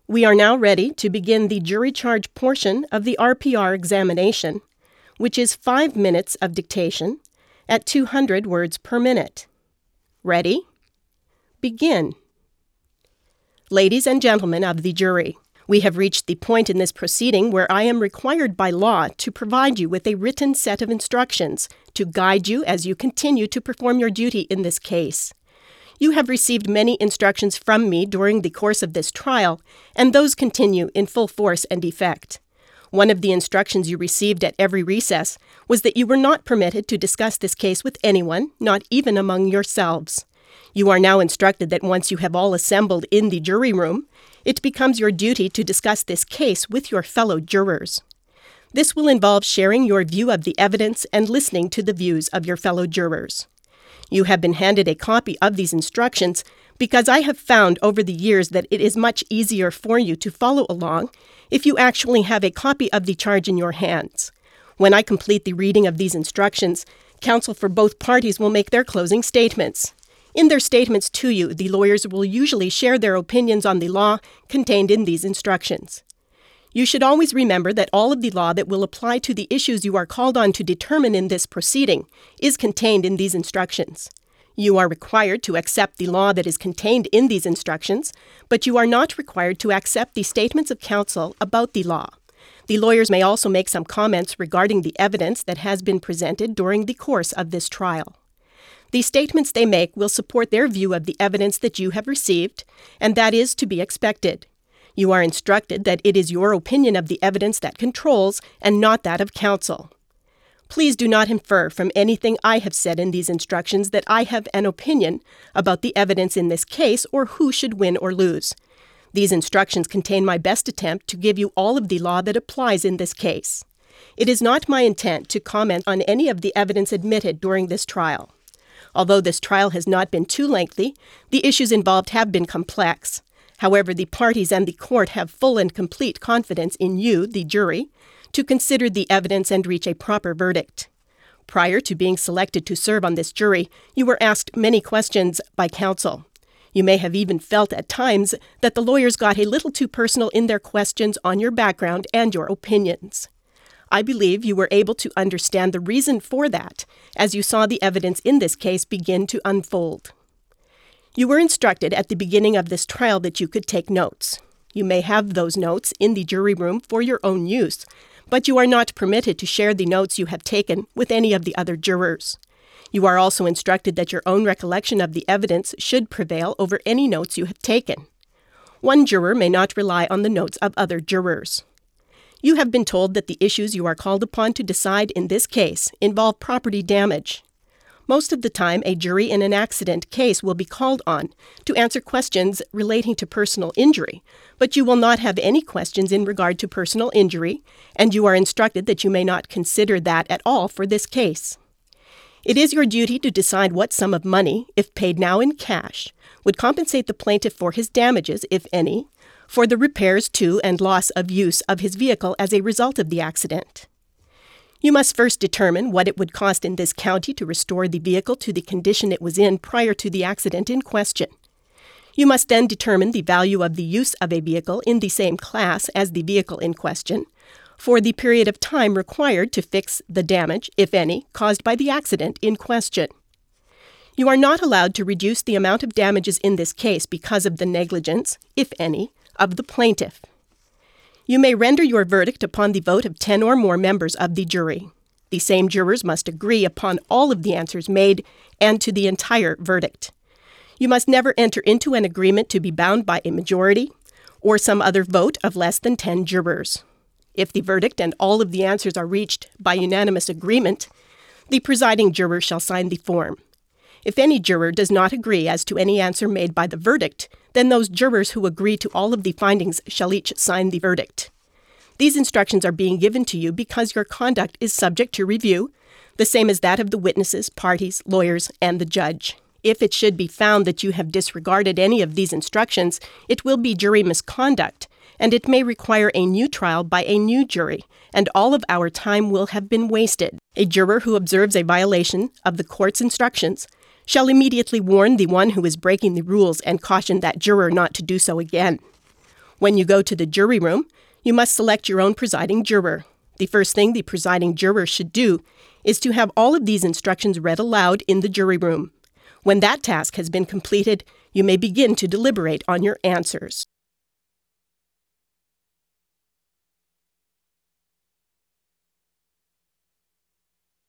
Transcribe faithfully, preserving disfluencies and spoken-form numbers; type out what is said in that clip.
We are now ready to begin the jury charge portion of the R P R examination, which is five minutes of dictation at two hundred words per minute. Ready? Begin. Ladies and gentlemen of the jury, we have reached the point in this proceeding where I am required by law to provide you with a written set of instructions to guide you as you continue to perform your duty in this case. You have received many instructions from me during the course of this trial, and those continue in full force and effect. One of the instructions you received at every recess was that you were not permitted to discuss this case with anyone, not even among yourselves. You are now instructed that once you have all assembled in the jury room, it becomes your duty to discuss this case with your fellow jurors. This will involve sharing your view of the evidence and listening to the views of your fellow jurors. You have been handed a copy of these instructions because I have found over the years that it is much easier for you to follow along if you actually have a copy of the charge in your hands. When I complete the reading of these instructions, counsel for both parties will make their closing statements. In their statements to you, the lawyers will usually share their opinions on the law contained in these instructions. You should always remember that all of the law that will apply to the issues you are called on to determine in this proceeding is contained in these instructions. You are required to accept the law that is contained in these instructions, but you are not required to accept the statements of counsel about the law. The lawyers may also make some comments regarding the evidence that has been presented during the course of this trial. The statements they make will support their view of the evidence that you have received, and that is to be expected. You are instructed that it is your opinion of the evidence that controls and not that of counsel. Please do not infer from anything I have said in these instructions that I have an opinion about the evidence in this case or who should win or lose. These instructions contain my best attempt to give you all of the law that applies in this case. It is not my intent to comment on any of the evidence admitted during this trial. Although this trial has not been too lengthy, the issues involved have been complex. However, the parties and the court have full and complete confidence in you, the jury, to consider the evidence and reach a proper verdict. Prior to being selected to serve on this jury, you were asked many questions by counsel. You may have even felt at times that the lawyers got a little too personal in their questions on your background and your opinions. I believe you were able to understand the reason for that as you saw the evidence in this case begin to unfold. You were instructed at the beginning of this trial that you could take notes. You may have those notes in the jury room for your own use, but you are not permitted to share the notes you have taken with any of the other jurors. You are also instructed that your own recollection of the evidence should prevail over any notes you have taken. One juror may not rely on the notes of other jurors. You have been told that the issues you are called upon to decide in this case involve property damage. Most of the time, a jury in an accident case will be called on to answer questions relating to personal injury, but you will not have any questions in regard to personal injury, and you are instructed that you may not consider that at all for this case. It is your duty to decide what sum of money, if paid now in cash, would compensate the plaintiff for his damages, if any, for the repairs to and loss of use of his vehicle as a result of the accident. You must first determine what it would cost in this county to restore the vehicle to the condition it was in prior to the accident in question. You must then determine the value of the use of a vehicle in the same class as the vehicle in question for the period of time required to fix the damage, if any, caused by the accident in question. You are not allowed to reduce the amount of damages in this case because of the negligence, if any, of the plaintiff. You may render your verdict upon the vote of ten or more members of the jury. The same jurors must agree upon all of the answers made and to the entire verdict. You must never enter into an agreement to be bound by a majority or some other vote of less than ten jurors. If the verdict and all of the answers are reached by unanimous agreement, the presiding juror shall sign the form. If any juror does not agree as to any answer made by the verdict, then those jurors who agree to all of the findings shall each sign the verdict. These instructions are being given to you because your conduct is subject to review, the same as that of the witnesses, parties, lawyers, and the judge. If it should be found that you have disregarded any of these instructions, it will be jury misconduct, and it may require a new trial by a new jury, and all of our time will have been wasted. A juror who observes a violation of the court's instructions shall immediately warn the one who is breaking the rules and caution that juror not to do so again. When you go to the jury room, you must select your own presiding juror. The first thing the presiding juror should do is to have all of these instructions read aloud in the jury room. When that task has been completed, you may begin to deliberate on your answers.